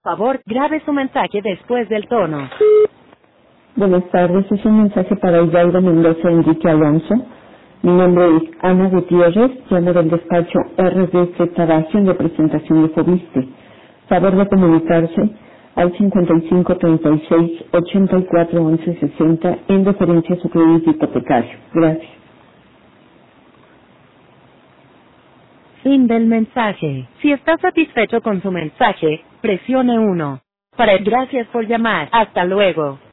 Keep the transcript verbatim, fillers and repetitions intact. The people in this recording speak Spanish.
Favor, grabe su mensaje después del tono. Buenas tardes, es un mensaje para Yaira Mendoza Enrique Alonso. Mi nombre es Ana Gutiérrez, llamo del despacho R D Z Bajo en representación de Fobiste. Favor de comunicarse al cincuenta y cinco treinta y seis ochenta y cuatro once sesenta en referencia a su crédito hipotecario. Gracias. Fin del mensaje. Si está satisfecho con su mensaje, presione uno. Para gracias por llamar. Hasta luego.